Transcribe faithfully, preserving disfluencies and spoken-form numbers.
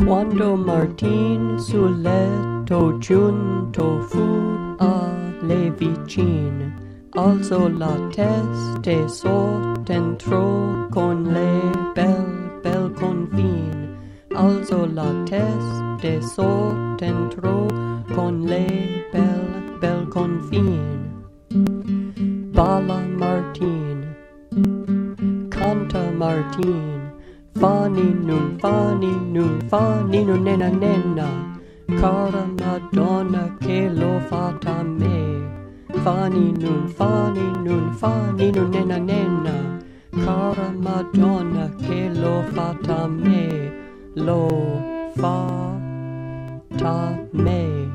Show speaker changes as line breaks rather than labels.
Quando Martin sul letto giunto fu alle vicine, alzò la testa e sottentrò con le bel bel confin. Alzò la testa e sottentrò con le bel bel confin. Balla Martin, canta Martin, fani nun, fani nun, fani nun, nena nena, cara Madonna che l'ho fatta a me. Fani nun, fani nun, fani nun, nena nena, cara Madonna che l'ho fatta a me, l'ho fatta a me.